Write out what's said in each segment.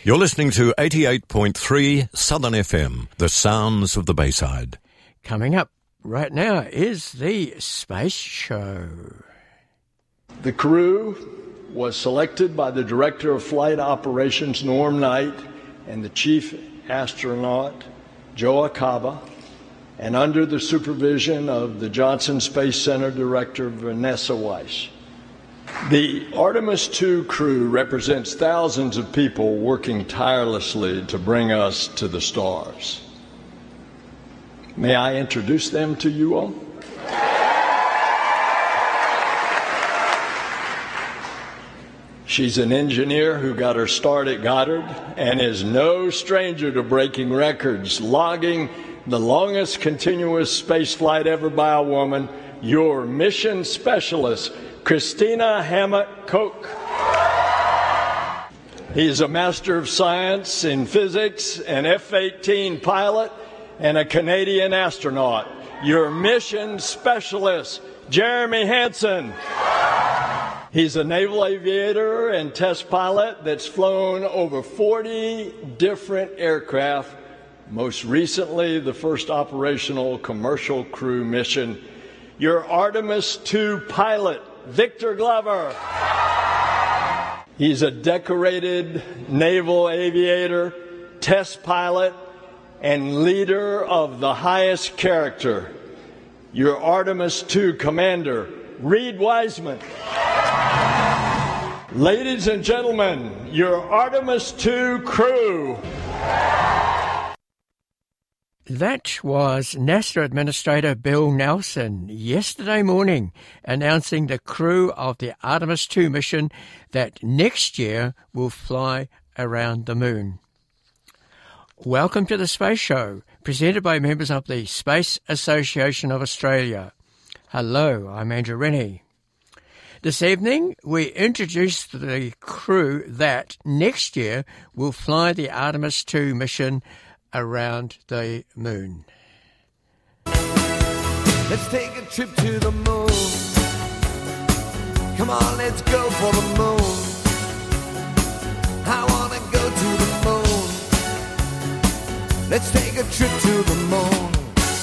You're listening to 88.3 Southern FM, the sounds of the Bayside. Coming up right now is the Space Show. The crew was selected by the Director of Flight Operations, Norm Knight, and the Chief Astronaut, Joe Acaba, and under the supervision of the Johnson Space Center Director, Vanessa Weiss. The Artemis II crew represents thousands of people working tirelessly to bring us to the stars. May I introduce them to you all? She's an engineer who got her start at Goddard and is no stranger to breaking records, logging the longest continuous space flight ever by a woman, your mission specialist, Christina Hammett-Koch. He's a Master of Science in Physics, an F-18 pilot, and a Canadian astronaut. Your mission specialist, Jeremy Hansen. He's a naval aviator and test pilot that's flown over 40 different aircraft, most recently the first operational commercial crew mission. Your Artemis II pilot, Victor Glover. He's a decorated naval aviator, test pilot, and leader of the highest character. Your Artemis II commander, Reed Wiseman. Ladies and gentlemen, your Artemis II crew. That was NASA Administrator Bill Nelson yesterday morning announcing the crew of the Artemis II mission that next year will fly around the moon. Welcome to the Space Show, presented by members of the Space Association of Australia. Hello, I'm Andrew Rennie. This evening, we introduce the crew that next year will fly the Artemis II mission around the moon. Let's take a trip to the moon. Come on, let's go for the moon. I want to go to the moon. Let's take a trip to the moon.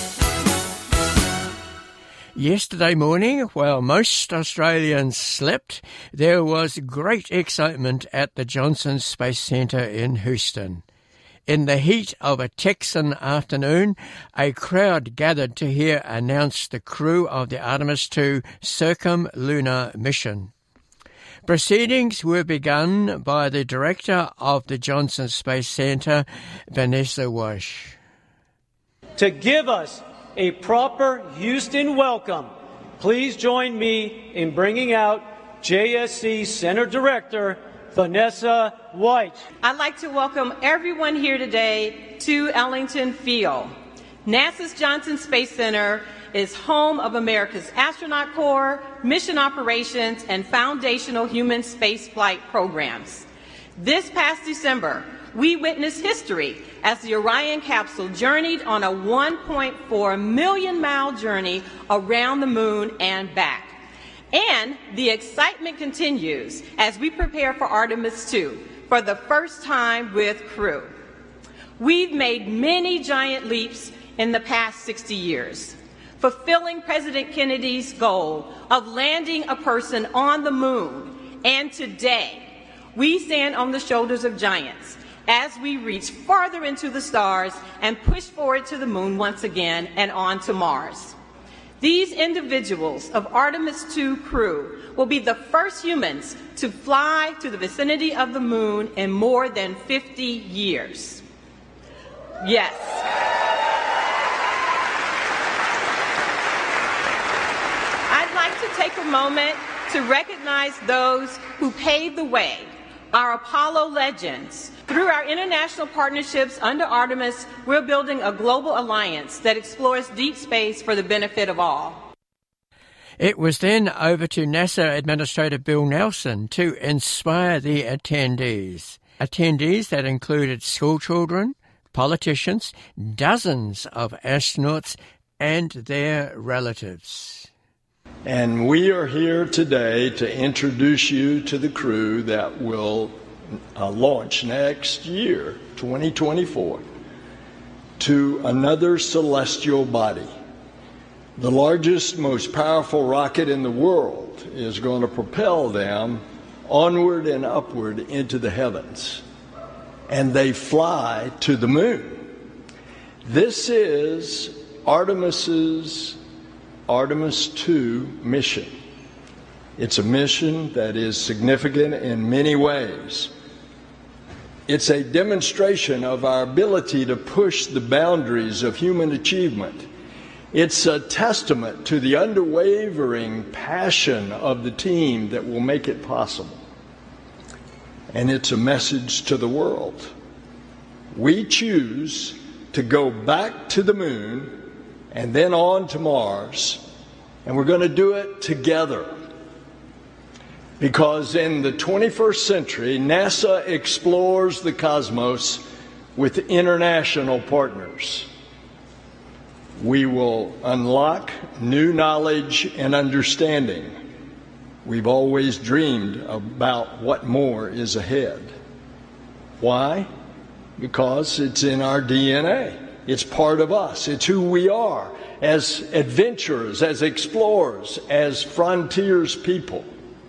Yesterday morning, while most Australians slept, there was great excitement at the Johnson Space Center in Houston. In the heat of a Texan afternoon, a crowd gathered to hear announce the crew of the Artemis II circumlunar mission. Proceedings were begun by the director of the Johnson Space Center, Vanessa Weiss. To give us a proper Houston welcome, please join me in bringing out JSC Center Director Vanessa White. I'd like to welcome everyone here today to Ellington Field. NASA's Johnson Space Center is home of America's Astronaut Corps, mission operations, and foundational human spaceflight programs. This past December, we witnessed history as the Orion capsule journeyed on a 1.4 million mile journey around the moon and back. And the excitement continues as we prepare for Artemis II for the first time with crew. We've made many giant leaps in the past 60 years, fulfilling President Kennedy's goal of landing a person on the moon. And today, we stand on the shoulders of giants as we reach farther into the stars and push forward to the moon once again and on to Mars. These individuals of Artemis II crew will be the first humans to fly to the vicinity of the moon in more than 50 years. Yes. I'd like to take a moment to recognize those who paved the way, our Apollo legends. Through our international partnerships under Artemis, we're building a global alliance that explores deep space for the benefit of all. It was then over to NASA Administrator Bill Nelson to inspire the attendees. Attendees that included schoolchildren, politicians, dozens of astronauts, and their relatives. And we are here today to introduce you to the crew that will launch next year, 2024, to another celestial body. The largest, most powerful rocket in the world is going to propel them onward and upward into the heavens, and they fly to the moon. This is Artemis 2 mission. It's a mission that is significant in many ways. It's a demonstration of our ability to push the boundaries of human achievement. It's a testament to the unwavering passion of the team that will make it possible. And it's a message to the world. We choose to go back to the moon and then on to Mars, and we're going to do it together. Because in the 21st century, NASA explores the cosmos with international partners. We will unlock new knowledge and understanding. We've always dreamed about what more is ahead. Why? Because it's in our DNA. It's part of us. It's who we are as adventurers, as explorers, as frontiers people.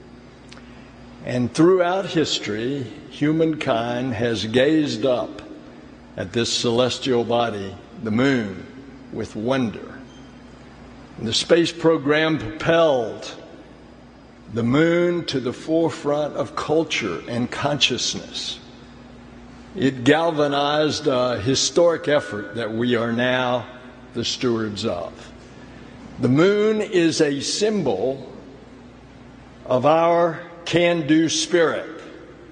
And throughout history, humankind has gazed up at this celestial body, the moon, with wonder. And the space program propelled the moon to the forefront of culture and consciousness. It galvanized a historic effort that we are now the stewards of. The moon is a symbol of our can-do spirit.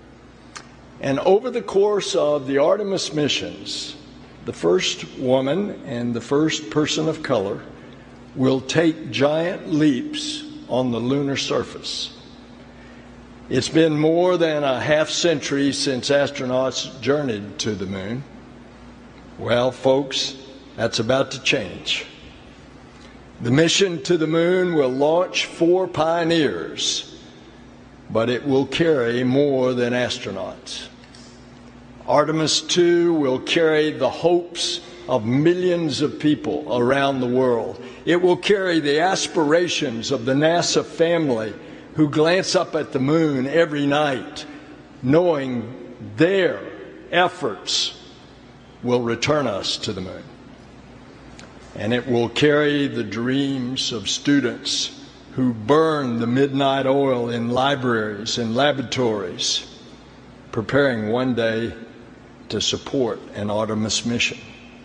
And over the course of the Artemis missions, the first woman and the first person of color will take giant leaps on the lunar surface. It's been more than a half century since astronauts journeyed to the moon. Well, folks, that's about to change. The mission to the moon will launch 4 pioneers, but it will carry more than astronauts. Artemis 2 will carry the hopes of millions of people around the world. It will carry the aspirations of the NASA family who glance up at the moon every night, knowing their efforts will return us to the moon. And it will carry the dreams of students who burn the midnight oil in libraries and laboratories, preparing one day to support an Artemis mission.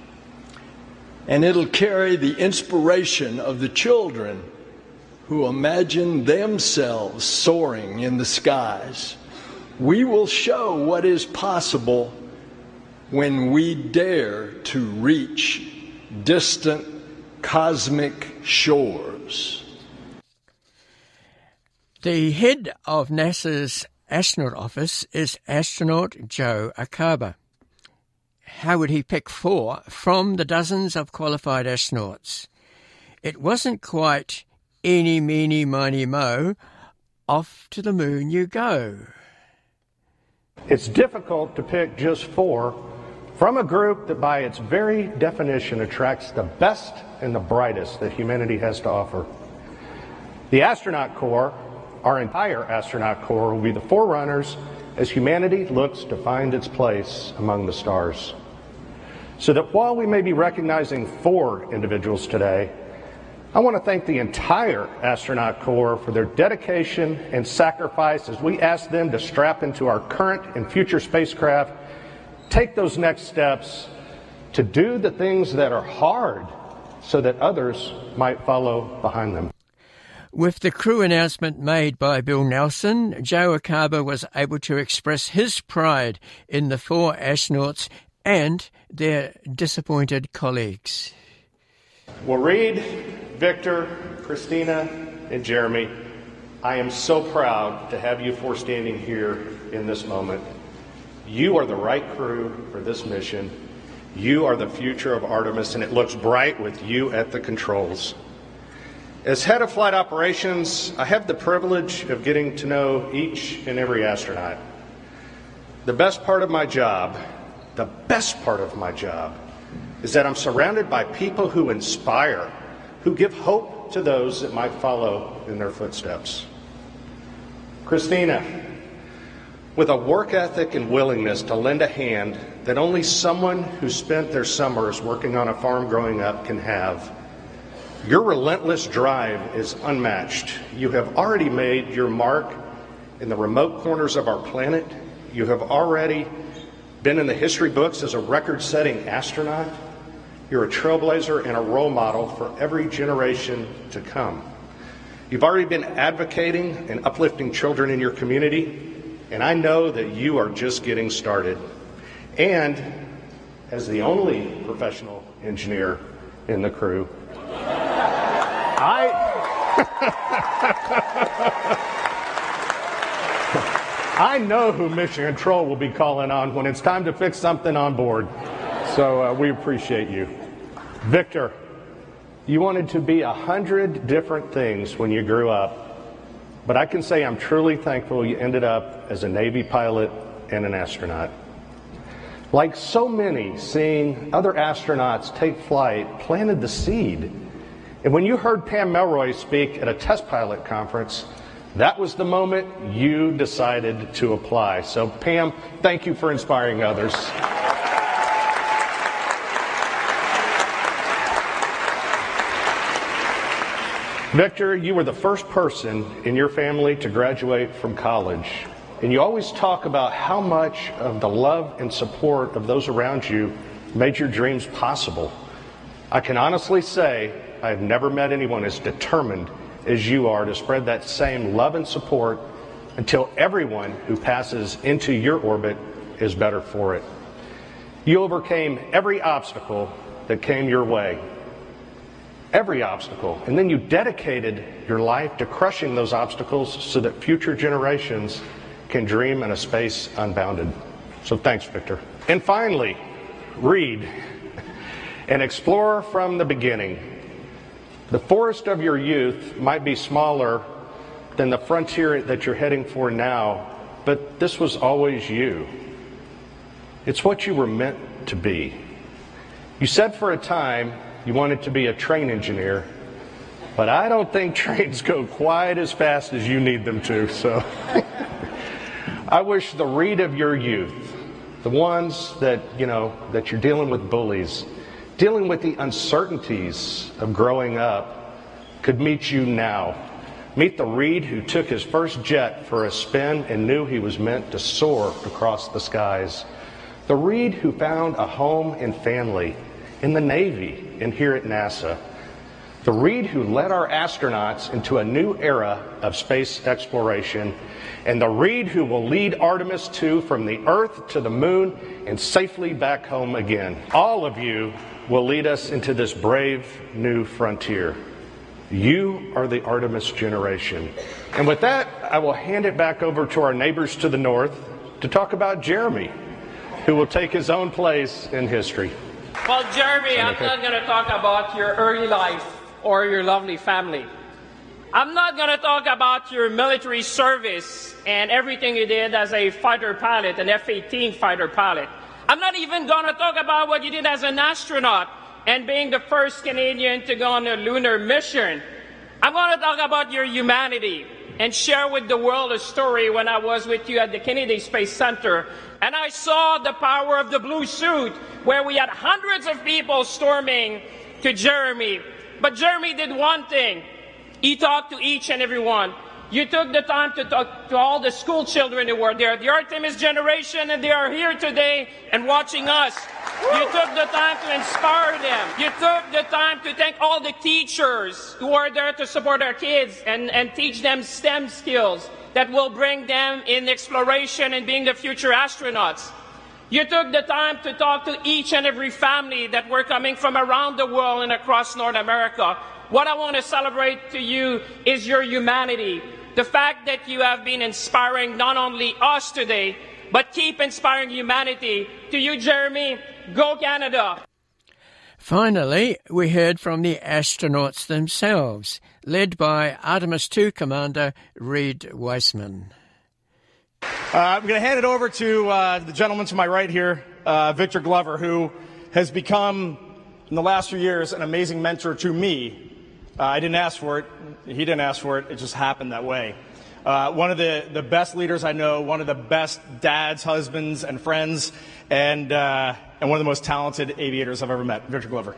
And it'll carry the inspiration of the children who imagine themselves soaring in the skies. We will show what is possible when we dare to reach distant cosmic shores. The head of NASA's astronaut office is astronaut Joe Acaba. How would he pick 4 from the dozens of qualified astronauts? It wasn't quite eeny, meeny, miny, moe, off to the moon you go. It's difficult to pick just 4 from a group that by its very definition attracts the best and the brightest that humanity has to offer. The Astronaut Corps, our entire Astronaut Corps, will be the forerunners as humanity looks to find its place among the stars. So that while we may be recognizing 4 individuals today, I want to thank the entire Astronaut Corps for their dedication and sacrifice as we ask them to strap into our current and future spacecraft, take those next steps to do the things that are hard so that others might follow behind them. With the crew announcement made by Bill Nelson, Joe Acaba was able to express his pride in the 4 astronauts and their disappointed colleagues. Well, Reed, Victor, Christina, and Jeremy, I am so proud to have you 4 standing here in this moment. You are the right crew for this mission. You are the future of Artemis, and it looks bright with you at the controls. As head of flight operations, I have the privilege of getting to know each and every astronaut. The best part of my job is that I'm surrounded by people who inspire, who give hope to those that might follow in their footsteps. Christina, with a work ethic and willingness to lend a hand that only someone who spent their summers working on a farm growing up can have, your relentless drive is unmatched. You have already made your mark in the remote corners of our planet. You have already been in the history books as a record-setting astronaut. You're a trailblazer and a role model for every generation to come. You've already been advocating and uplifting children in your community, and I know that you are just getting started. And as the only professional engineer in the crew, I know who Mission Control will be calling on when it's time to fix something on board. So we appreciate you. Victor, you wanted to be 100 different things when you grew up, but I can say I'm truly thankful you ended up as a Navy pilot and an astronaut. Like so many, seeing other astronauts take flight planted the seed. And when you heard Pam Melroy speak at a test pilot conference, that was the moment you decided to apply. So Pam, thank you for inspiring others. Victor, you were the first person in your family to graduate from college. And you always talk about how much of the love and support of those around you made your dreams possible. I can honestly say I have never met anyone as determined as you are to spread that same love and support until everyone who passes into your orbit is better for it. You overcame every obstacle that came your way. Every obstacle. And then you dedicated your life to crushing those obstacles so that future generations can dream in a space unbounded. So thanks, Victor. And finally, Reed, an explorer from the beginning. The forest of your youth might be smaller than the frontier that you're heading for now, but this was always you. It's what you were meant to be. You said for a time you wanted to be a train engineer, but I don't think trains go quite as fast as you need them to, so I wish the Reed of your youth, the ones that, that you're dealing with bullies, dealing with the uncertainties of growing up, could meet you now. Meet the Reed who took his first jet for a spin and knew he was meant to soar across the skies. The Reed who found a home and family in the Navy and here at NASA. The Reed who led our astronauts into a new era of space exploration. And the Reed who will lead Artemis II from the Earth to the Moon and safely back home again. All of you will lead us into this brave new frontier. You are the Artemis generation. And with that, I will hand it back over to our neighbors to the north to talk about Jeremy, who will take his own place in history. Well, Jeremy, I'm not going to talk about your early life or your lovely family. I'm not going to talk about your military service and everything you did as a fighter pilot, an F-18 fighter pilot. I'm not even going to talk about what you did as an astronaut and being the first Canadian to go on a lunar mission. I'm going to talk about your humanity and share with the world a story when I was with you at the Kennedy Space Center. And I saw the power of the blue suit, where we had hundreds of people storming to Jeremy. But Jeremy did one thing. He talked to each and every one. You took the time to talk to all the school children who were there, the Artemis generation, and they are here today and watching us. You took the time to inspire them. You took the time to thank all the teachers who are there to support our kids and teach them STEM skills that will bring them in exploration and being the future astronauts. You took the time to talk to each and every family that were coming from around the world and across North America. What I want to celebrate to you is your humanity. The fact that you have been inspiring not only us today, but keep inspiring humanity. To you, Jeremy, go Canada. Finally, we heard from the astronauts themselves, led by Artemis II Commander Reed Wiseman. I'm going to hand it over to the gentleman to my right here, Victor Glover, who has become, in the last few years, an amazing mentor to me. I didn't ask for it. He didn't ask for it. It just happened that way. One of the best leaders I know, one of the best dads, husbands, and friends, and one of the most talented aviators I've ever met. Victor Glover.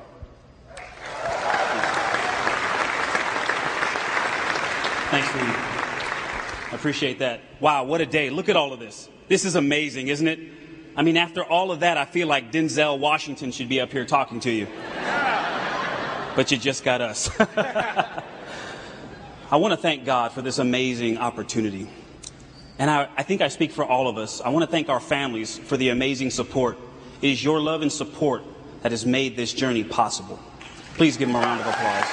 Thanks, Lee. I appreciate that. Wow, what a day. Look at all of this. This is amazing, isn't it? I mean, after all of that, I feel like Denzel Washington should be up here talking to you. But you just got us. I want to thank God for this amazing opportunity. And I think I speak for all of us. I want to thank our families for the amazing support. It is your love and support that has made this journey possible. Please give them a round of applause.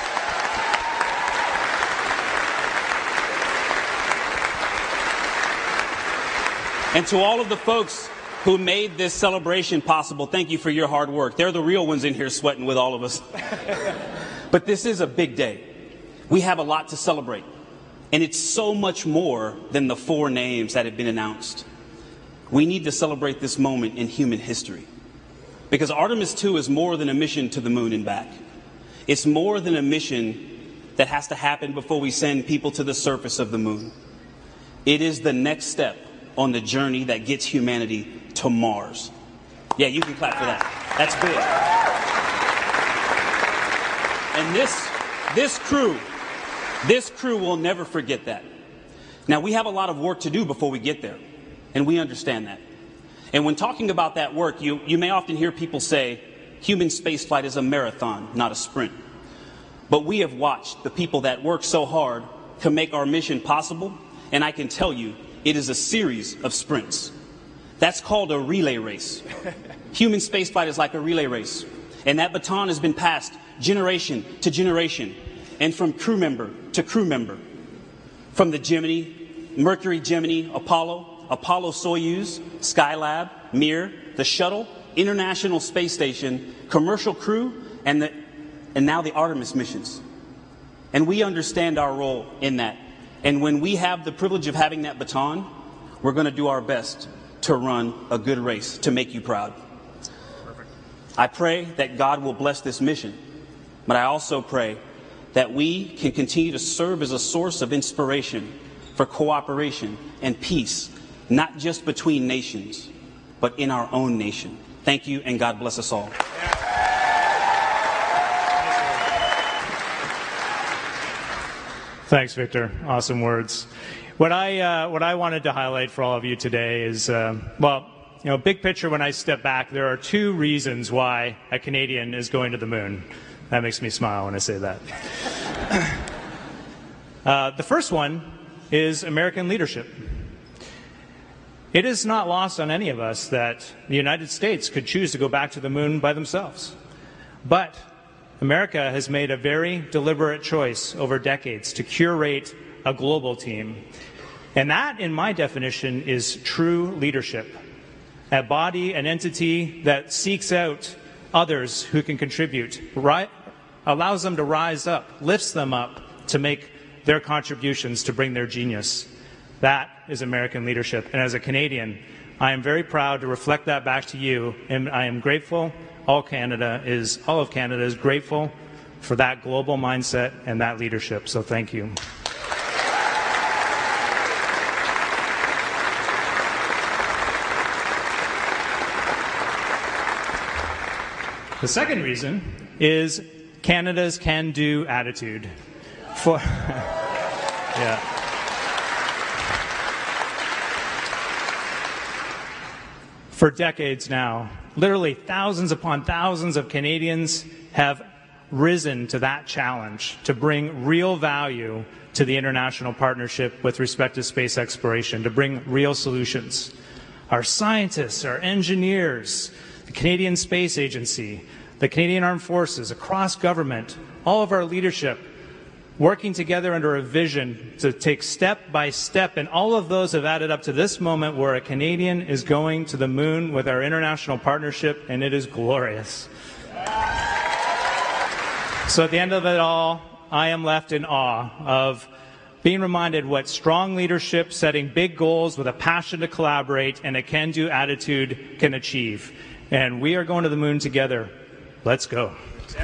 And to all of the folks who made this celebration possible, thank you for your hard work. They're the real ones in here sweating with all of us. But this is a big day. We have a lot to celebrate. And it's so much more than the 4 names that have been announced. We need to celebrate this moment in human history. Because Artemis 2 is more than a mission to the moon and back. It's more than a mission that has to happen before we send people to the surface of the moon. It is the next step on the journey that gets humanity to Mars. Yeah, you can clap for that. That's big. And this crew will never forget that. Now, we have a lot of work to do before we get there, and we understand that. And when talking about that work, you may often hear people say, human spaceflight is a marathon, not a sprint. But we have watched the people that work so hard to make our mission possible, and I can tell you, it is a series of sprints. That's called a relay race. Human spaceflight is like a relay race. And that baton has been passed generation to generation, and from crew member to crew member. From the Gemini, Mercury, Gemini, Apollo, Soyuz, Skylab, Mir, the Shuttle, International Space Station, commercial crew, and now the Artemis missions. And we understand our role in that. And when we have the privilege of having that baton, we're going to do our best to run a good race to make you proud. Perfect. I pray that God will bless this mission, but I also pray that we can continue to serve as a source of inspiration for cooperation and peace, not just between nations, but in our own nation. Thank you, and God bless us all. Thanks, Victor. Awesome words. What I wanted to highlight for all of you today is, big picture, when I step back, there are 2 reasons why a Canadian is going to the moon. That makes me smile when I say that. The first one is American leadership. It is not lost on any of us that the United States could choose to go back to the moon by themselves. But America has made a very deliberate choice over decades to curate a global team. And that, in my definition, is true leadership. A body, an entity that seeks out others who can contribute, allows them to rise up, lifts them up to make their contributions to bring their genius. That is American leadership. And as a Canadian, I am very proud to reflect that back to you, and I am grateful. All of Canada is grateful for that global mindset and that leadership. So thank you. The second reason is Canada's can-do attitude. For decades now, literally thousands upon thousands of Canadians have risen to that challenge to bring real value to the international partnership with respect to space exploration, to bring real solutions. Our scientists, our engineers, the Canadian Space Agency, the Canadian Armed Forces, across government, all of our leadership working together under a vision to take step by step, and all of those have added up to this moment where a Canadian is going to the moon with our international partnership, and it is glorious. So at the end of it all, I am left in awe of being reminded what strong leadership, setting big goals with a passion to collaborate and a can-do attitude can achieve. And we are going to the moon together. Let's go.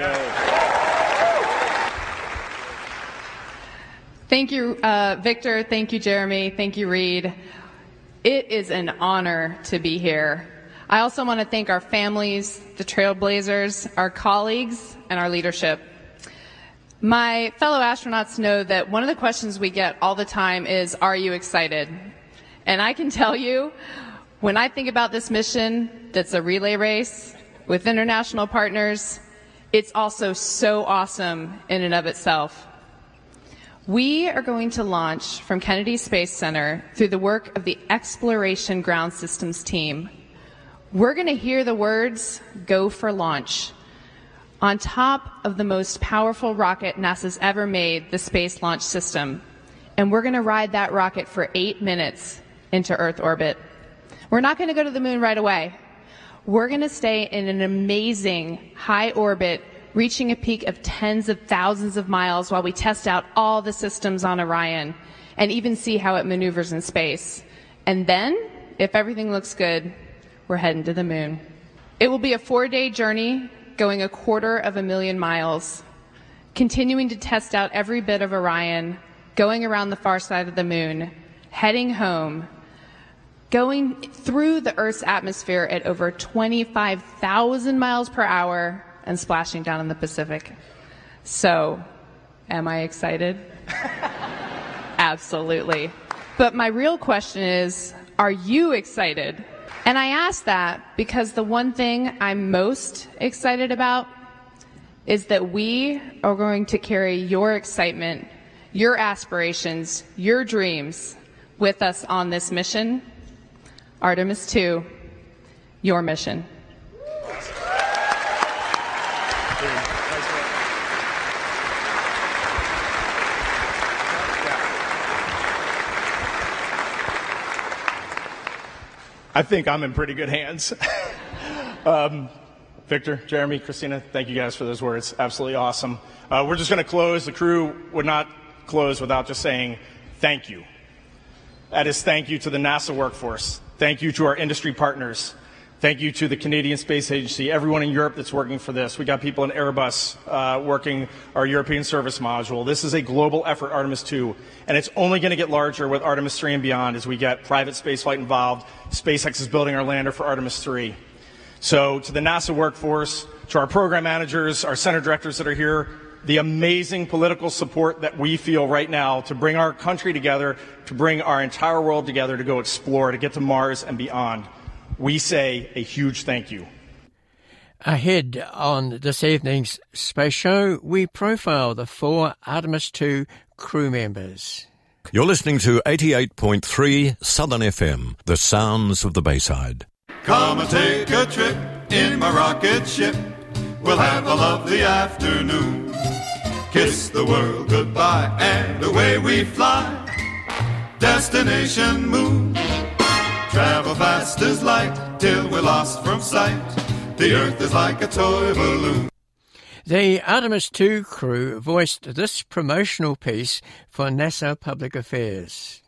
Thank you, Victor. Thank you, Jeremy. Thank you, Reed. It is an honor to be here. I also want to thank our families, the Trailblazers, our colleagues, and our leadership. My fellow astronauts know that one of the questions we get all the time is, are you excited? And I can tell you, when I think about this mission that's a relay race with international partners, it's also so awesome in and of itself. We are going to launch from Kennedy Space Center through the work of the Exploration Ground Systems team. We're going to hear the words, "Go for launch," on top of the most powerful rocket NASA's ever made, the Space Launch System. And we're going to ride that rocket for 8 minutes into Earth orbit. We're not going to go to the moon right away. We're going to stay in an amazing high orbit, reaching a peak of tens of thousands of miles while we test out all the systems on Orion and even see how it maneuvers in space. And then, if everything looks good, we're heading to the moon. It will be a 4-day journey, going 250,000 miles, continuing to test out every bit of Orion, going around the far side of the moon, heading home, going through the Earth's atmosphere at over 25,000 miles per hour and splashing down in the Pacific. So, am I excited? Absolutely. But my real question is, are you excited? And I ask that because the one thing I'm most excited about is that we are going to carry your excitement, your aspirations, your dreams with us on this mission. Artemis 2, your mission. I think I'm in pretty good hands. Victor, Jeremy, Christina, thank you guys for those words. Absolutely awesome. We're just going to close. The crew would not close without just saying thank you. That is thank you to the NASA workforce. Thank you to our industry partners. Thank you to the Canadian Space Agency, everyone in Europe that's working for this. We got people in Airbus working our European service module. This is a global effort, Artemis 2, and it's only going to get larger with Artemis 3 and beyond as we get private spaceflight involved. SpaceX is building our lander for Artemis 3. So to the NASA workforce, to our program managers, our center directors that are here, the amazing political support that we feel right now to bring our country together, to bring our entire world together to go explore, to get to Mars and beyond. We say a huge thank you. Ahead on this evening's Space Show, we profile the 4 Artemis 2 crew members. You're listening to 88.3 Southern FM, the sounds of the Bayside. Come and take a trip in my rocket ship. We'll have a lovely afternoon. Kiss the world goodbye and away we fly. Destination moon. Travel fast as light till we're lost from sight. The Earth is like a toy balloon. The Artemis 2 crew voiced this promotional piece for NASA Public Affairs.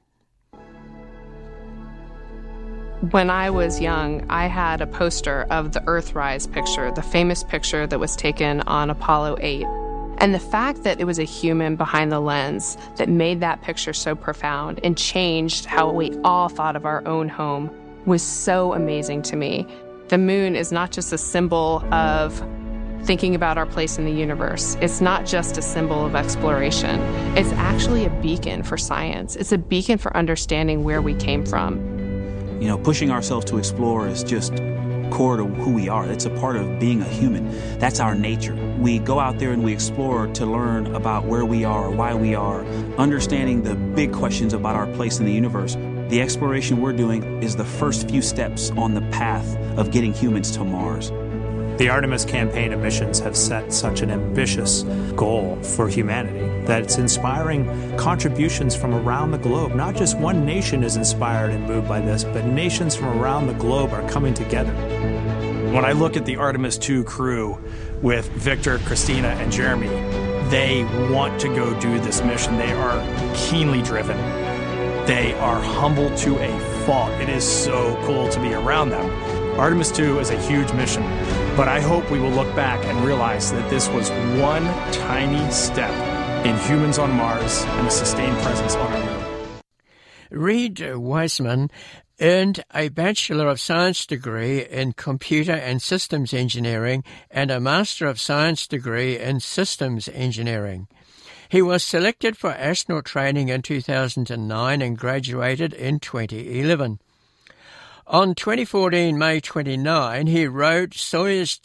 When I was young, I had a poster of the Earthrise picture, the famous picture that was taken on Apollo 8. And the fact that it was a human behind the lens that made that picture so profound and changed how we all thought of our own home was so amazing to me. The moon is not just a symbol of thinking about our place in the universe. It's not just a symbol of exploration. It's actually a beacon for science. It's a beacon for understanding where we came from. You know, pushing ourselves to explore is just core to who we are. It's a part of being a human. That's our nature. We go out there and we explore to learn about where we are, why we are, understanding the big questions about our place in the universe. The exploration we're doing is the first few steps on the path of getting humans to Mars. The Artemis campaign of missions have set such an ambitious goal for humanity that it's inspiring contributions from around the globe. Not just one nation is inspired and moved by this, but nations from around the globe are coming together. When I look at the Artemis 2 crew with Victor, Christina, and Jeremy, They want to go do this mission. They are keenly driven. They are humble to a fault. It is so cool to be around them. Artemis II is a huge mission, but I hope we will look back and realize that this was one tiny step in humans on Mars and a sustained presence on our moon. Reed Wiseman earned a Bachelor of Science degree in Computer and Systems Engineering and a Master of Science degree in Systems Engineering. He was selected for astronaut training in 2009 and graduated in 2011. On 2014, May 29, he rode Soyuz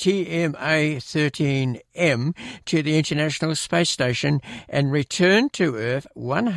TMA-13M to the International Space Station and returned to Earth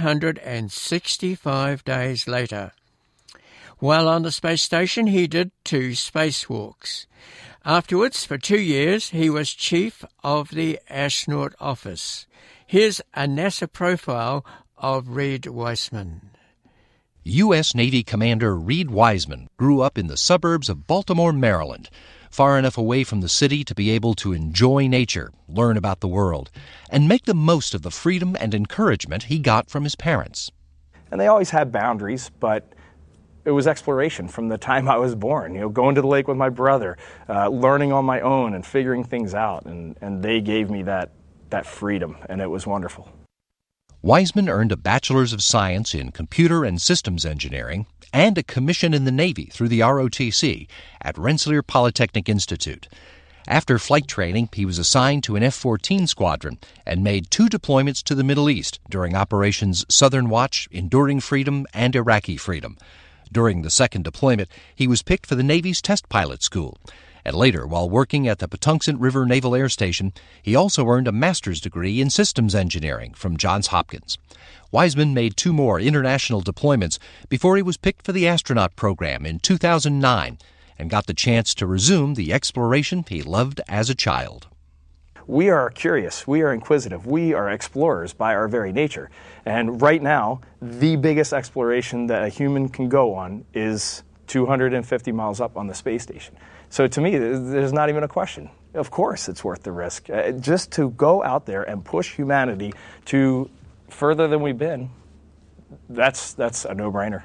165 days later. While on the space station, he did 2 spacewalks. Afterwards, for 2 years, he was chief of the astronaut office. Here's a NASA profile of Reed Wiseman. U.S. Navy Commander Reed Wiseman grew up in the suburbs of Baltimore, Maryland, far enough away from the city to be able to enjoy nature, learn about the world, and make the most of the freedom and encouragement he got from his parents. And they always had boundaries, but it was exploration from the time I was born. Going to the lake with my brother, learning on my own and figuring things out, and they gave me that freedom, and it was wonderful. Wiseman earned a Bachelor's of Science in Computer and Systems Engineering and a commission in the Navy through the ROTC at Rensselaer Polytechnic Institute. After flight training, he was assigned to an F-14 squadron and made 2 deployments to the Middle East during Operations Southern Watch, Enduring Freedom, and Iraqi Freedom. During the second deployment, he was picked for the Navy's Test Pilot School. And later, while working at the Patuxent River Naval Air Station, he also earned a master's degree in systems engineering from Johns Hopkins. Wiseman made 2 more international deployments before he was picked for the astronaut program in 2009 and got the chance to resume the exploration he loved as a child. We are curious, we are inquisitive, we are explorers by our very nature. And right now, the biggest exploration that a human can go on is 250 miles up on the space station. So to me, there's not even a question. Of course it's worth the risk. Just to go out there and push humanity to further than we've been, that's a no-brainer.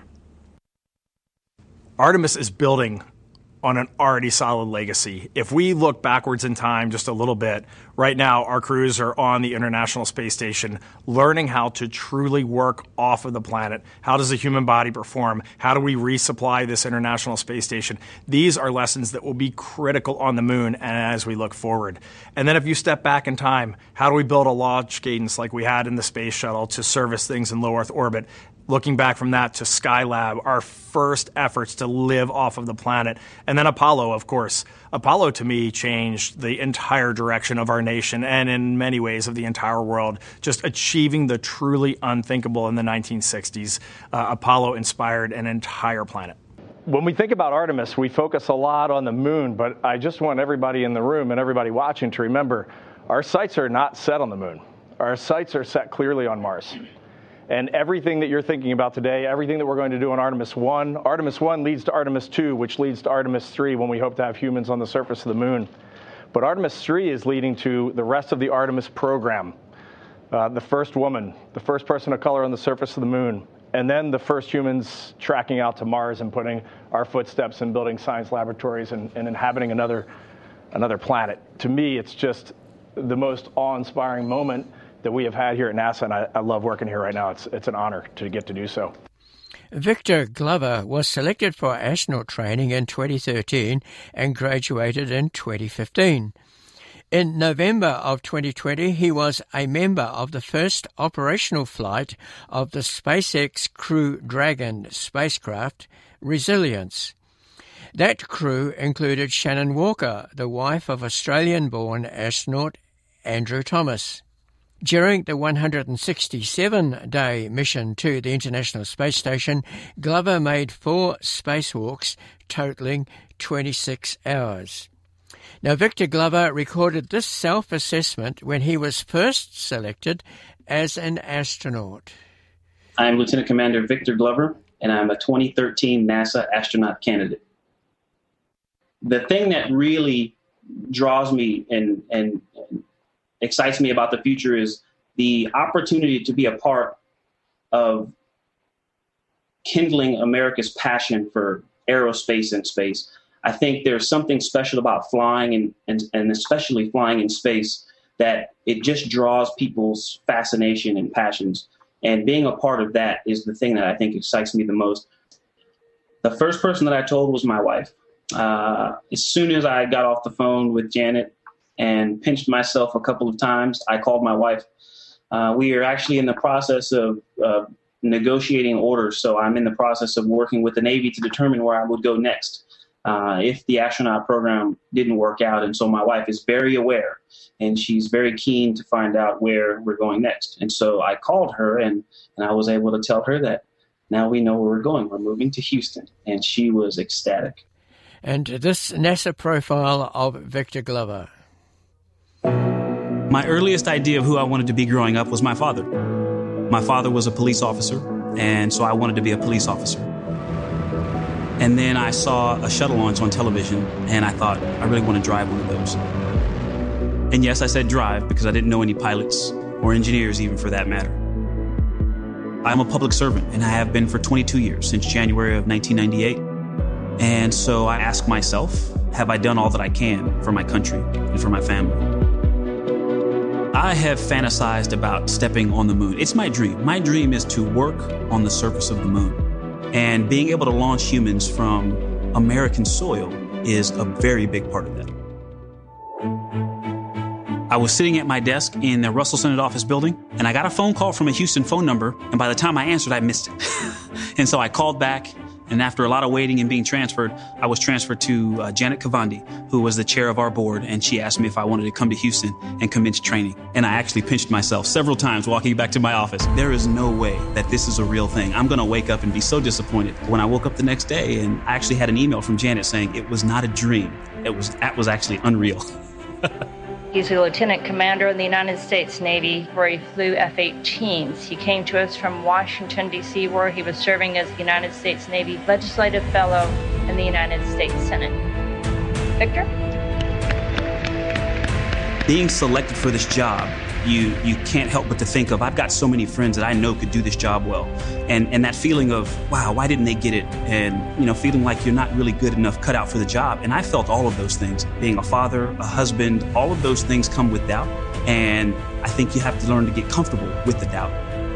Artemis is building on an already solid legacy. If we look backwards in time just a little bit, right now our crews are on the International Space Station learning how to truly work off of the planet. How does the human body perform? How do we resupply this International Space Station? These are lessons that will be critical on the moon and as we look forward. And then if you step back in time, how do we build a launch cadence like we had in the space shuttle to service things in low Earth orbit? Looking back from that to Skylab, our first efforts to live off of the planet. And then Apollo, of course. Apollo, to me, changed the entire direction of our nation and in many ways of the entire world. Just achieving the truly unthinkable in the 1960s. Apollo inspired an entire planet. When we think about Artemis, we focus a lot on the moon, but I just want everybody in the room and everybody watching to remember our sights are not set on the moon. Our sights are set clearly on Mars. And everything that you're thinking about today, everything that we're going to do on Artemis 1 leads to Artemis 2, which leads to Artemis 3 when we hope to have humans on the surface of the moon. But Artemis 3 is leading to the rest of the Artemis program. The first woman, the first person of color on the surface of the moon, and then the first humans tracking out to Mars and putting our footsteps in building science laboratories and inhabiting another planet. To me, it's just the most awe-inspiring moment that we have had here at NASA, and I love working here right now. It's an honor to get to do so. Victor Glover was selected for astronaut training in 2013 and graduated in 2015. In November of 2020, he was a member of the first operational flight of the SpaceX Crew Dragon spacecraft, Resilience. That crew included Shannon Walker, the wife of Australian-born astronaut Andrew Thomas. During the 167-day mission to the International Space Station, Glover made 4 spacewalks totaling 26 hours. Now, Victor Glover recorded this self-assessment when he was first selected as an astronaut. I'm Lieutenant Commander Victor Glover, and I'm a 2013 NASA astronaut candidate. The thing that really draws me and excites me about the future is the opportunity to be a part of kindling America's passion for aerospace and space. I think there's something special about flying and especially flying in space, that it just draws people's fascination and passions. And being a part of that is the thing that I think excites me the most. The first person that I told was my wife. As soon as I got off the phone with Janet and pinched myself a couple of times, I called my wife. We are actually in the process of negotiating orders. So I'm in the process of working with the Navy to determine where I would go next if the astronaut program didn't work out. And so my wife is very aware, and she's very keen to find out where we're going next. And so I called her, and I was able to tell her that now we know where we're going. We're moving to Houston. And she was ecstatic. And this NASA profile of Victor Glover. My earliest idea of who I wanted to be growing up was my father. My father was a police officer, and so I wanted to be a police officer. And then I saw a shuttle launch on television, and I thought, I really want to drive one of those. And yes, I said drive because I didn't know any pilots or engineers even for that matter. I'm a public servant, and I have been for 22 years, since January of 1998. And so I ask myself, have I done all that I can for my country and for my family? I have fantasized about stepping on the moon. It's my dream. My dream is to work on the surface of the moon. And being able to launch humans from American soil is a very big part of that. I was sitting at my desk in the Russell Senate office building, and I got a phone call from a Houston phone number, and by the time I answered, I missed it. And so I called back, and after a lot of waiting and being transferred, I was transferred to Janet Cavandi, who was the chair of our board, and she asked me if I wanted to come to Houston and commence training. And I actually pinched myself several times walking back to my office. There is no way that this is a real thing. I'm going to wake up and be so disappointed. When I woke up the next day, and I actually had an email from Janet saying it was not a dream. That was actually unreal. He's a lieutenant commander in the United States Navy, where he flew F-18s. He came to us from Washington, D.C., where he was serving as the United States Navy Legislative Fellow in the United States Senate. Victor? Being selected for this job, you can't help but to think of, I've got so many friends that I know could do this job well. And that feeling of, wow, why didn't they get it? And, feeling like you're not really good enough cut out for the job. And I felt all of those things. Being a father, a husband, all of those things come with doubt. And I think you have to learn to get comfortable with the doubt.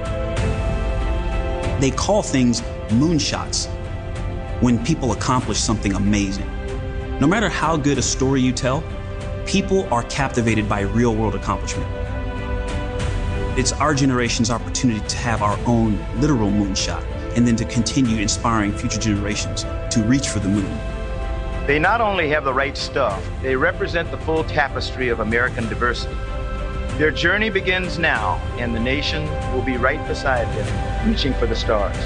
They call things moonshots when people accomplish something amazing. No matter how good a story you tell, people are captivated by real-world accomplishment. It's our generation's opportunity to have our own literal moonshot, and then to continue inspiring future generations to reach for the moon. They not only have the right stuff, they represent the full tapestry of American diversity. Their journey begins now, and the nation will be right beside them, reaching for the stars.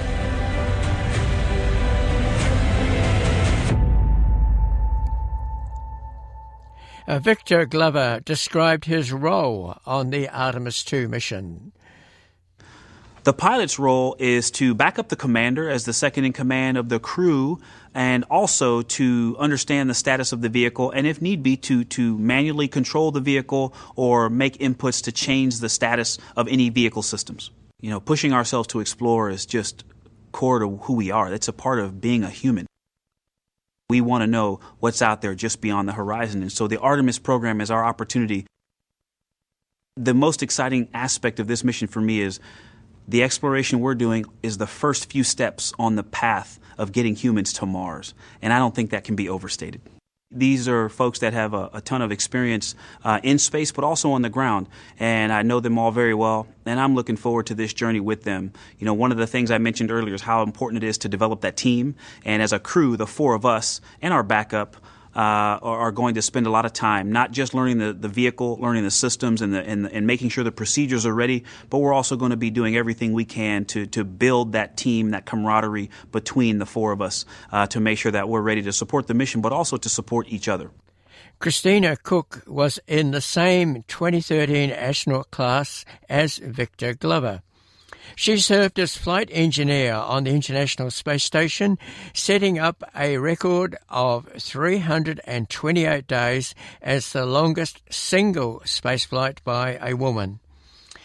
Victor Glover described his role on the Artemis II mission. The pilot's role is to back up the commander as the second in command of the crew, and also to understand the status of the vehicle, and if need be, to manually control the vehicle or make inputs to change the status of any vehicle systems. Pushing ourselves to explore is just core to who we are. That's a part of being a human. We want to know what's out there just beyond the horizon. And so the Artemis program is our opportunity. The most exciting aspect of this mission for me is the exploration we're doing is the first few steps on the path of getting humans to Mars. And I don't think that can be overstated. These are folks that have a ton of experience in space, but also on the ground. And I know them all very well, and I'm looking forward to this journey with them. One of the things I mentioned earlier is how important it is to develop that team. And as a crew, the four of us and our backup are going to spend a lot of time not just learning the vehicle, learning the systems, and making sure the procedures are ready, but we're also going to be doing everything we can to build that team, that camaraderie between the four of us to make sure that we're ready to support the mission, but also to support each other. Christina Cook was in the same 2013 astronaut class as Victor Glover. She served as flight engineer on the International Space Station, setting up a record of 328 days as the longest single spaceflight by a woman.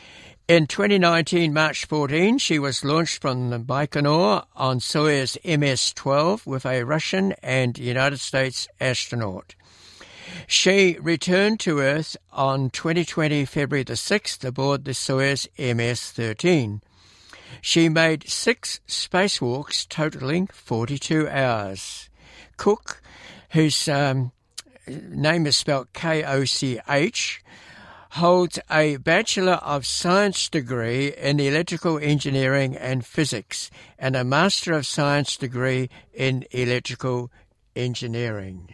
In 2019, March 14, she was launched from Baikonur on Soyuz MS-12 with a Russian and United States astronaut. She returned to Earth on 2020 February the 6th aboard the Soyuz MS-13. She made 6 spacewalks totaling 42 hours. Cook, whose name is spelled Koch, holds a Bachelor of Science degree in Electrical Engineering and Physics and a Master of Science degree in Electrical Engineering.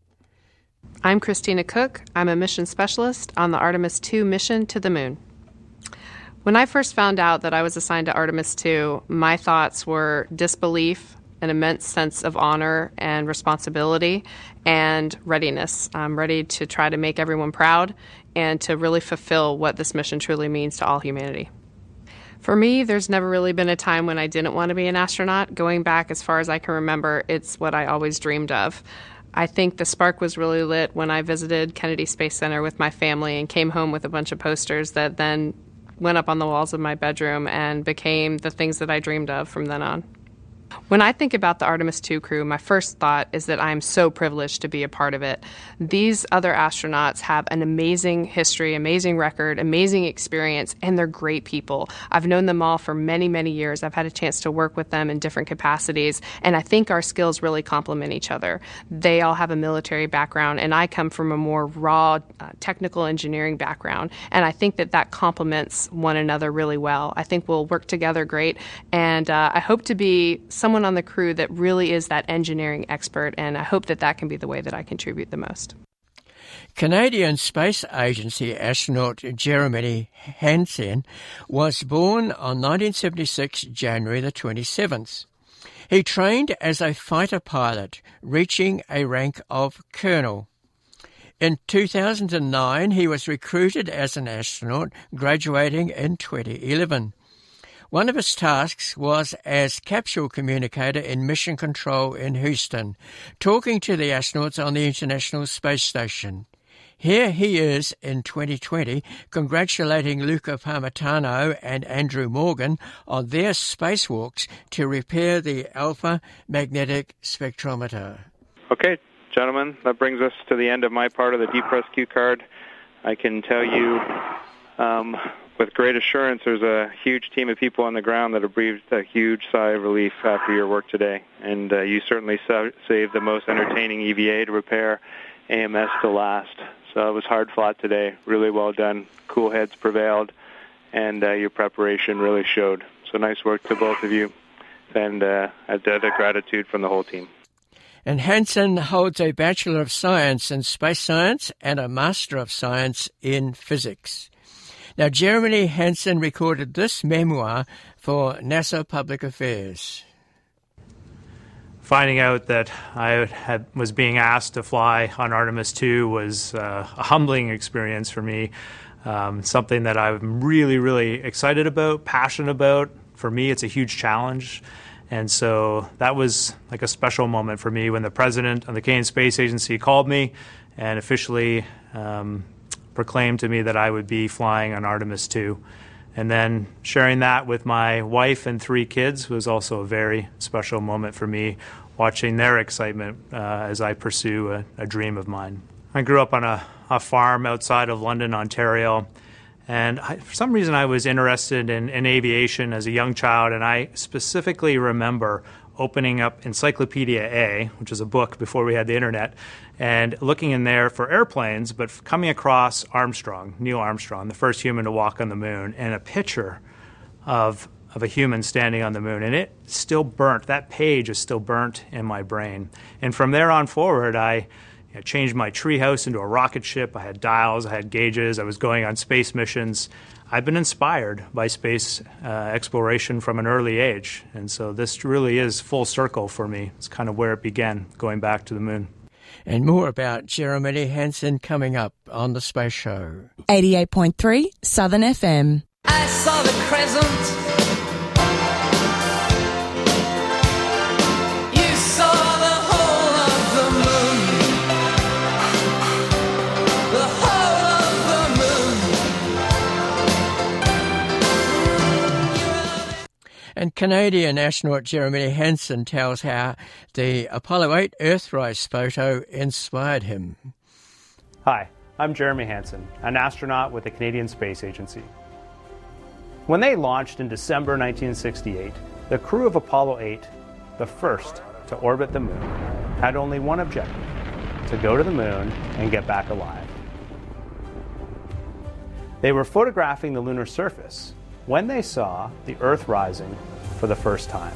I'm Christina Cook. I'm a mission specialist on the Artemis II mission to the moon. When I first found out that I was assigned to Artemis II, my thoughts were disbelief, an immense sense of honor and responsibility, and readiness. I'm ready to try to make everyone proud and to really fulfill what this mission truly means to all humanity. For me, there's never really been a time when I didn't want to be an astronaut. Going back as far as I can remember, it's what I always dreamed of. I think the spark was really lit when I visited Kennedy Space Center with my family and came home with a bunch of posters that then went up on the walls of my bedroom and became the things that I dreamed of from then on. When I think about the Artemis II crew, my first thought is that I'm so privileged to be a part of it. These other astronauts have an amazing history, amazing record, amazing experience, and they're great people. I've known them all for many, many years. I've had a chance to work with them in different capacities, and I think our skills really complement each other. They all have a military background, and I come from a more raw technical engineering background, and I think that that complements one another really well. I think we'll work together great, and I hope to be someone on the crew that really is that engineering expert, and I hope that that can be the way that I contribute the most. Canadian Space Agency astronaut Jeremy Hansen was born on 1976 January the 27th. He trained as a fighter pilot, reaching a rank of colonel. In 2009, he was recruited as an astronaut, graduating in 2011. One of his tasks was as capsule communicator in mission control in Houston, talking to the astronauts on the International Space Station. Here he is in 2020, congratulating Luca Parmitano and Andrew Morgan on their spacewalks to repair the Alpha magnetic spectrometer. Okay, gentlemen, that brings us to the end of my part of the Deep Rescue card. I can tell you with great assurance there's a huge team of people on the ground that have breathed a huge sigh of relief after your work today. And you certainly saved the most entertaining EVA to repair, AMS to last. So it was hard fought today. Really well done. Cool heads prevailed, and your preparation really showed. So nice work to both of you, and a debt of gratitude from the whole team. And Hansen holds a Bachelor of Science in Space Science and a Master of Science in Physics. Now, Jeremy Hansen recorded this memoir for NASA Public Affairs. Finding out that I was being asked to fly on Artemis II was a humbling experience for me, something that I'm really, really excited about, passionate about. For me, it's a huge challenge. And so that was like a special moment for me when the president of the Canadian Space Agency called me and officially proclaimed to me that I would be flying on Artemis II. And then sharing that with my wife and 3 kids was also a very special moment for me, watching their excitement as I pursue a dream of mine. I grew up on a farm outside of London, Ontario, and for some reason I was interested in aviation as a young child, and I specifically remember opening up Encyclopedia A, which is a book before we had the internet, and looking in there for airplanes, but coming across Armstrong, Neil Armstrong, the first human to walk on the moon, and a picture of a human standing on the moon. And it still burnt. That page is still burnt in my brain. And from there on forward, I changed my treehouse into a rocket ship. I had dials, I had gauges, I was going on space missions. I've been inspired by space exploration from an early age. And so this really is full circle for me. It's kind of where it began, going back to the moon. And more about Jeremy Hansen coming up on The Space Show. 88.3 Southern FM. I saw the crescent. You saw the whole of the moon. The whole of the moon. And Canadian astronaut Jeremy Hansen tells how the Apollo 8 Earthrise photo inspired him. Hi, I'm Jeremy Hansen, an astronaut with the Canadian Space Agency. When they launched in December 1968, the crew of Apollo 8, the first to orbit the moon, had only one objective: to go to the moon and get back alive. They were photographing the lunar surface when they saw the Earth rising for the first time.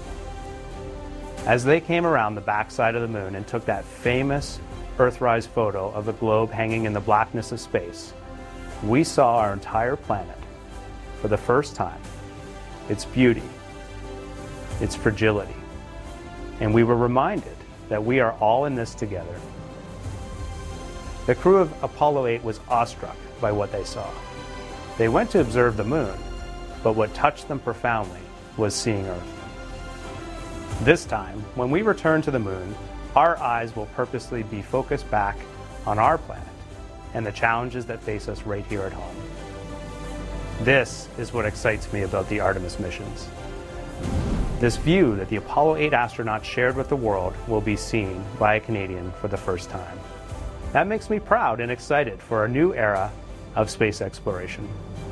As they came around the backside of the moon and took that famous Earthrise photo of the globe hanging in the blackness of space, we saw our entire planet for the first time, its beauty, its fragility, and we were reminded that we are all in this together. The crew of Apollo 8 was awestruck by what they saw. They went to observe the moon, but what touched them profoundly was seeing Earth. This time, when we return to the moon, our eyes will purposely be focused back on our planet and the challenges that face us right here at home. This is what excites me about the Artemis missions. This view that the Apollo 8 astronauts shared with the world will be seen by a Canadian for the first time. That makes me proud and excited for a new era of space exploration.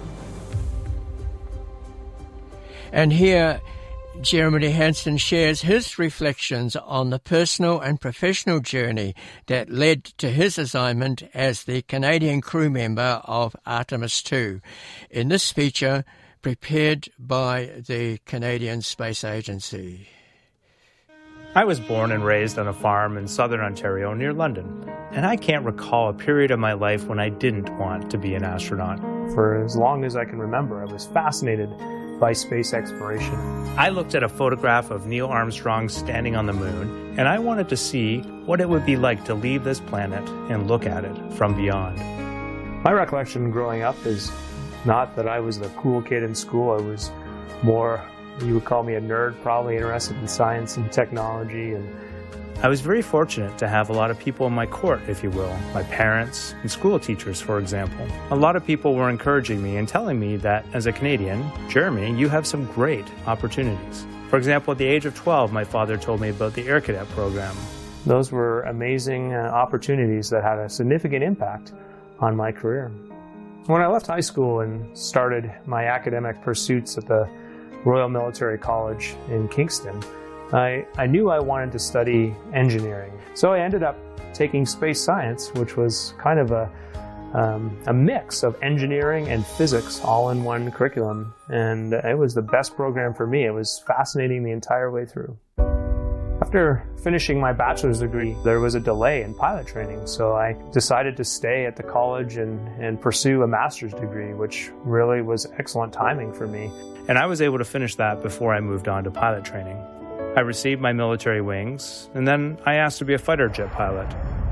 And here, Jeremy Hansen shares his reflections on the personal and professional journey that led to his assignment as the Canadian crew member of Artemis II in this feature prepared by the Canadian Space Agency. I was born and raised on a farm in southern Ontario near London, and I can't recall a period of my life when I didn't want to be an astronaut. For as long as I can remember, I was fascinated by space exploration. I looked at a photograph of Neil Armstrong standing on the moon, and I wanted to see what it would be like to leave this planet and look at it from beyond. My recollection growing up is not that I was the cool kid in school. I was more, you would call me a nerd, probably interested in science and technology, and I was very fortunate to have a lot of people in my court, if you will, my parents and school teachers, for example. A lot of people were encouraging me and telling me that as a Canadian, Jeremy, you have some great opportunities. For example, at the age of 12, my father told me about the Air Cadet program. Those were amazing opportunities that had a significant impact on my career. When I left high school and started my academic pursuits at the Royal Military College in Kingston, I knew I wanted to study engineering. So I ended up taking space science, which was kind of a mix of engineering and physics all in one curriculum. And it was the best program for me. It was fascinating the entire way through. After finishing my bachelor's degree, there was a delay in pilot training, so I decided to stay at the college and pursue a master's degree, which really was excellent timing for me. And I was able to finish that before I moved on to pilot training. I received my military wings, and then I asked to be a fighter jet pilot.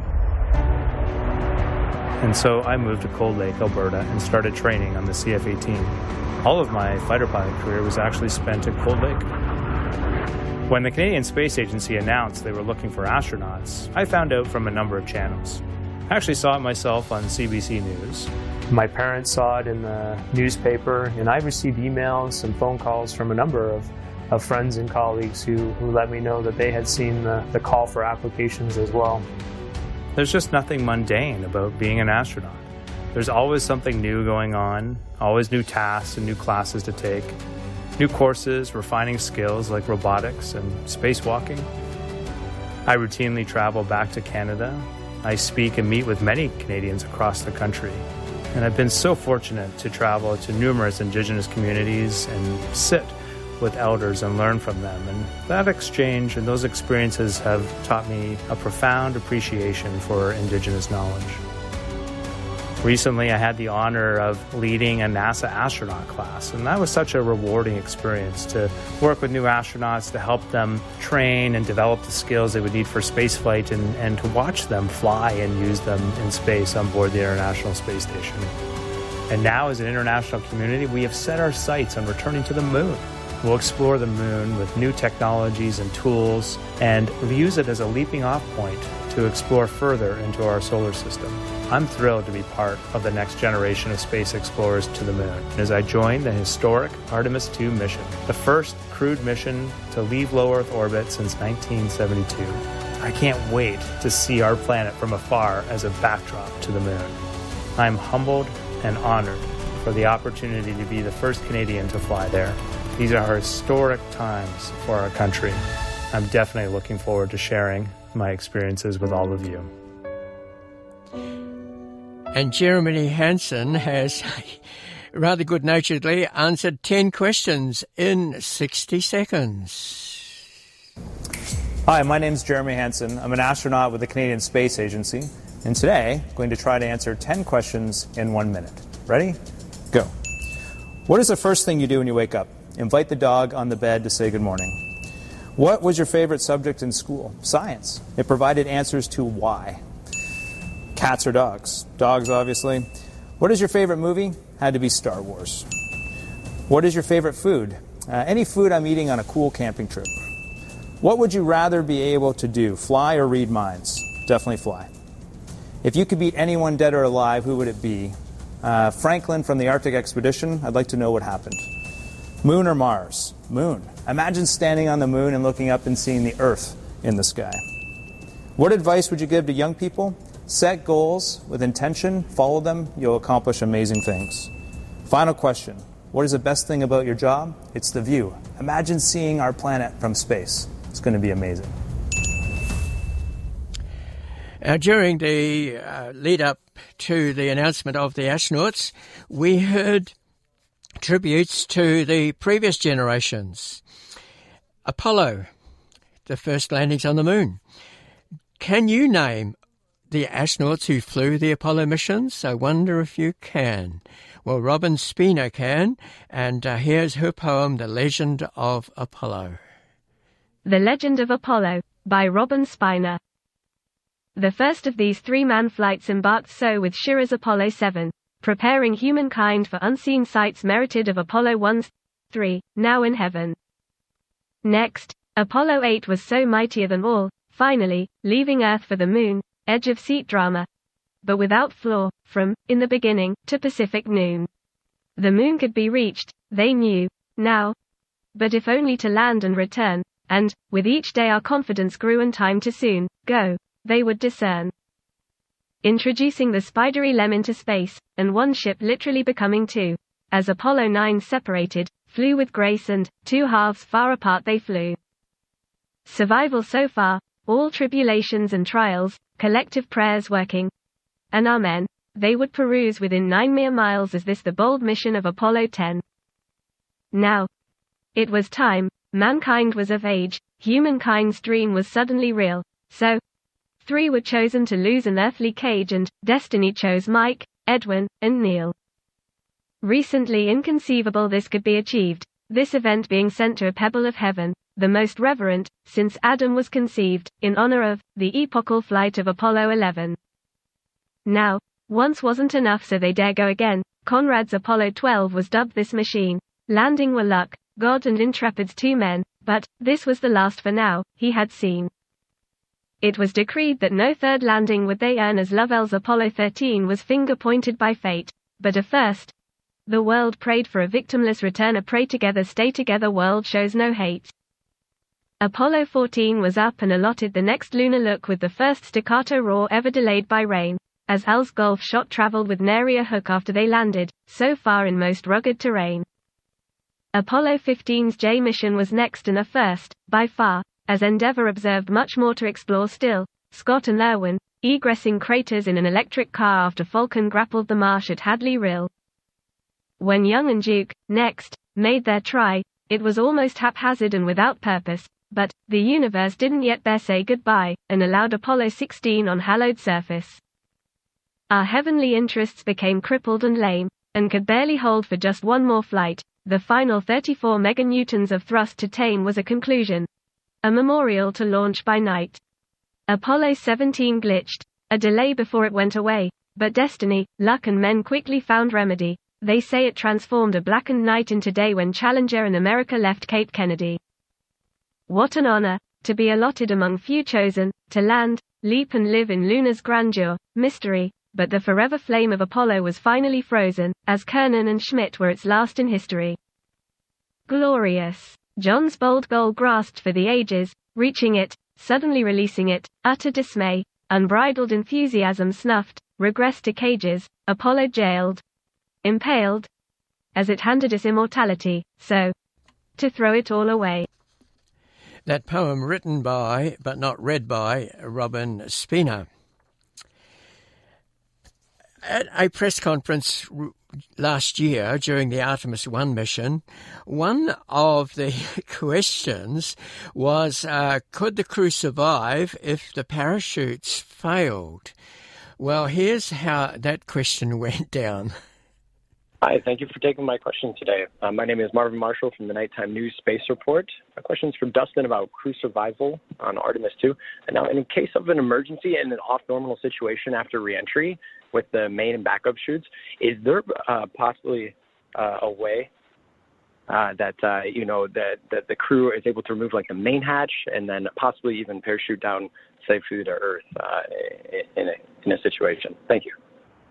And so I moved to Cold Lake, Alberta, and started training on the CF-18. All of my fighter pilot career was actually spent at Cold Lake. When the Canadian Space Agency announced they were looking for astronauts, I found out from a number of channels. I actually saw it myself on CBC News. My parents saw it in the newspaper, and I received emails and phone calls from a number of friends and colleagues who let me know that they had seen the call for applications as well. There's just nothing mundane about being an astronaut. There's always something new going on, always new tasks and new classes to take, new courses, refining skills like robotics and spacewalking. I routinely travel back to Canada. I speak and meet with many Canadians across the country. And I've been so fortunate to travel to numerous Indigenous communities and sit with elders and learn from them. And that exchange and those experiences have taught me a profound appreciation for Indigenous knowledge. Recently, I had the honor of leading a NASA astronaut class, and that was such a rewarding experience to work with new astronauts, to help them train and develop the skills they would need for spaceflight, and to watch them fly and use them in space on board the International Space Station. And now, as an international community, we have set our sights on returning to the moon. We'll explore the moon with new technologies and tools and use it as a leaping off point to explore further into our solar system. I'm thrilled to be part of the next generation of space explorers to the moon as I join the historic Artemis II mission, the first crewed mission to leave low Earth orbit since 1972. I can't wait to see our planet from afar as a backdrop to the moon. I'm humbled and honored for the opportunity to be the first Canadian to fly there. These are historic times for our country. I'm definitely looking forward to sharing my experiences with all of you. And Jeremy Hansen has rather good-naturedly answered 10 questions in 60 seconds. Hi, my name's Jeremy Hansen. I'm an astronaut with the Canadian Space Agency, and today I'm going to try to answer 10 questions in 1 minute. Ready? Go. What is the first thing you do when you wake up? Invite the dog on the bed to say good morning. What was your favorite subject in school? Science. It provided answers to why. Cats or dogs? Dogs, obviously. What is your favorite movie? Had to be Star Wars. What is your favorite food? Any food I'm eating on a cool camping trip. What would you rather be able to do, fly or read minds? Definitely fly. If you could beat anyone dead or alive, who would it be? Franklin from the Arctic Expedition. I'd like to know what happened. Moon or Mars? Moon. Imagine standing on the moon and looking up and seeing the Earth in the sky. What advice would you give to young people? Set goals with intention, follow them, you'll accomplish amazing things. Final question. What is the best thing about your job? It's the view. Imagine seeing our planet from space. It's going to be amazing. During the lead-up to the announcement of the astronauts, we heard tributes to the previous generations. Apollo, the first landings on the moon. Can you name the astronauts who flew the Apollo missions? I wonder if you can. Well, Robin Spina can, and here's her poem, The Legend of Apollo. The Legend of Apollo, by Robin Spina. The first of these three-man flights embarked so with Schirra's Apollo 7, preparing humankind for unseen sights merited of Apollo 1's 3, now in heaven. Next, Apollo 8 was so mightier than all, finally, leaving Earth for the moon, edge of seat drama, but without flaw, from, in the beginning, to Pacific noon. The moon could be reached, they knew, now, but if only to land and return, and, with each day our confidence grew and time to soon go, they would discern. Introducing the spidery lem into space, and one ship literally becoming two, as Apollo 9 separated, flew with grace and, two halves far apart they flew. Survival so far, all tribulations and trials, collective prayers working, and amen, they would peruse within 9 mere miles as this the bold mission of Apollo 10. Now, it was time, mankind was of age, humankind's dream was suddenly real, so, 3 were chosen to lose an earthly cage and, destiny chose Mike, Edwin, and Neil. Recently inconceivable this could be achieved, this event being sent to a pebble of heaven, the most reverent, since Adam was conceived, in honor of, the epochal flight of Apollo 11. Now, once wasn't enough so they dare go again, Conrad's Apollo 12 was dubbed this machine, landing were luck, God and Intrepid's 2 men, but, this was the last for now, he had seen. It was decreed that no third landing would they earn as Lovell's Apollo 13 was finger-pointed by fate, but a first. The world prayed for a victimless return, a pray together stay together world shows no hate. Apollo 14 was up and allotted the next lunar look with the first staccato roar ever delayed by rain, as Al's golf shot traveled with nary a hook after they landed, so far in most rugged terrain. Apollo 15's J mission was next and a first, by far, as Endeavour observed much more to explore still, Scott and Irwin, egressing craters in an electric car after Falcon grappled the marsh at Hadley Rill. When Young and Duke, next, made their try, it was almost haphazard and without purpose, but, the universe didn't yet dare say goodbye, and allowed Apollo 16 on hallowed surface. Our heavenly interests became crippled and lame, and could barely hold for just one more flight. The final 34 meganewtons of thrust to tame was a conclusion. A memorial to launch by night. Apollo 17 glitched, a delay before it went away, but destiny, luck and men quickly found remedy. They say it transformed a blackened night into day when Challenger and America left Cape Kennedy. What an honor, to be allotted among few chosen, to land, leap and live in Lunar's grandeur, mystery, but the forever flame of Apollo was finally frozen, as Kernan and Schmidt were its last in history. Glorious. John's bold goal grasped for the ages, reaching it, suddenly releasing it, utter dismay, unbridled enthusiasm snuffed, regressed to cages, Apollo jailed, impaled, as it handed us immortality, so to throw it all away. That poem written by, but not read by, Robin Spina. At a press conference last year during the Artemis 1 mission, one of the questions was, could the crew survive if the parachutes failed? Well, here's how that question went down. Hi, thank you for taking my question today. My name is Marvin Marshall from the Nighttime News Space Report. My question is for Dustin about crew survival on Artemis 2. And now, in case of an emergency and an off-normal situation after reentry with the main and backup chutes, is there possibly a way that the crew is able to remove like the main hatch and then possibly even parachute down safely to Earth in a situation? Thank you.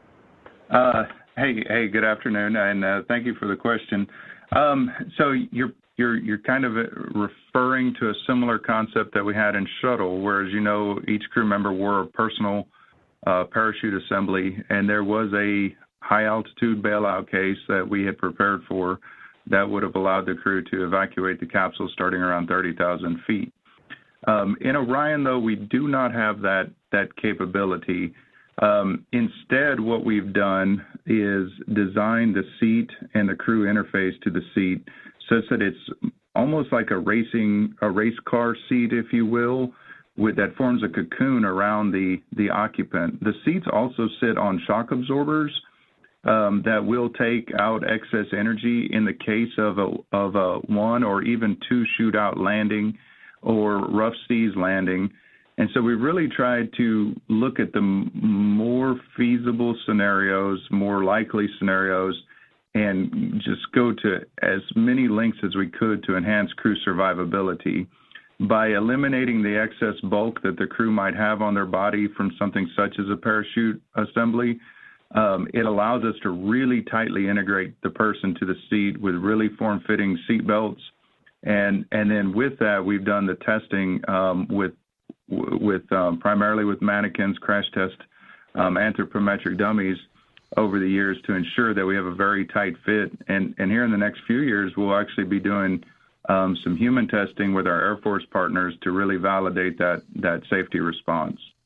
Hey, good afternoon, and thank you for the question. So you're kind of referring to a similar concept that we had in shuttle, where, as you know, each crew member wore a personal parachute assembly, and there was a high-altitude bailout case that we had prepared for that would have allowed the crew to evacuate the capsule starting around 30,000 feet. In Orion, though, we do not have that capability. Instead, what we've done is design the seat and the crew interface to the seat such that it's almost like a race car seat, if you will, that forms a cocoon around the occupant. The seats also sit on shock absorbers that will take out excess energy in the case of a one or even two shootout landing or rough seas landing. And so we really tried to look at the more feasible scenarios, more likely scenarios, and just go to as many lengths as we could to enhance crew survivability. By eliminating the excess bulk that the crew might have on their body from something such as a parachute assembly, it allows us to really tightly integrate the person to the seat with really form-fitting seat belts. And then with that, we've done the testing with primarily with mannequins, crash test, anthropometric dummies over the years to ensure that we have a very tight fit. And here in the next few years, we'll actually be doing some human testing with our Air Force partners to really validate that safety response.